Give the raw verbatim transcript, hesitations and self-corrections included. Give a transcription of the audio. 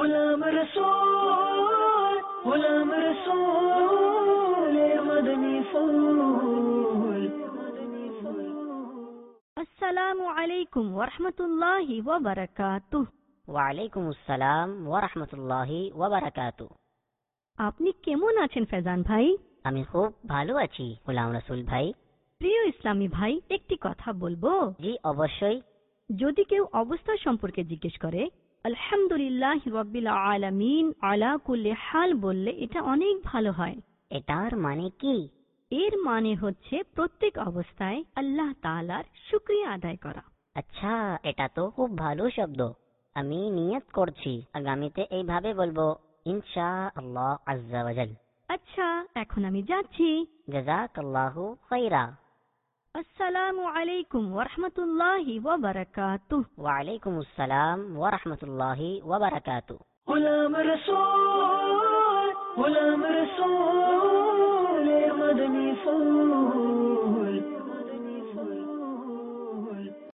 গোলাম রসূল গোলাম রসূল মদনী ফুল। আসসালামু আলাইকুম ওয়া রাহমাতুল্লাহি ওয়া বারাকাতুহু। ওয়া আলাইকুম আসসালাম ওয়া রাহমাতুল্লাহি ওয়া বারাকাতুহু। আপনি কেমন আছেন ফেজান ভাই? আমি খুব ভালো আছি গোলাম রসুল ভাই। প্রিয় ইসলামী ভাই, একটি কথা বলবো? জি অবশ্যই। যদি কেউ অবস্থা সম্পর্কে জিজ্ঞেস করে, আলহামদুলিল্লাহি রাব্বিল আলামিন আলা কুল্লি হাল বললে এটা অনেক ভালো হয়। এটার মানে কি? এর মানে হচ্ছে প্রত্যেক অবস্থায় আল্লাহ তাআলার শুকরিয়া আদায় করা। আচ্ছা, এটা তো খুব ভালো শব্দ। আমি নিয়ত করছি আগামীতে এইভাবে বলবো ইনশাআল্লাহ আজ্জা ওয়া জাল। আচ্ছা, এখন আমি যাচ্ছি। জাযাকাল্লাহু খাইরা। আসসালামু আলাইকুম ওয়া রাহমাতুল্লাহি ওয়া বারাকাতুহু। ওয়া আলাইকুম আসসালাম ওয়া রাহমাতুল্লাহি ওয়া বারাকাতুহু। গোলাম রসূল গোলাম রসূল মদনী ফুল।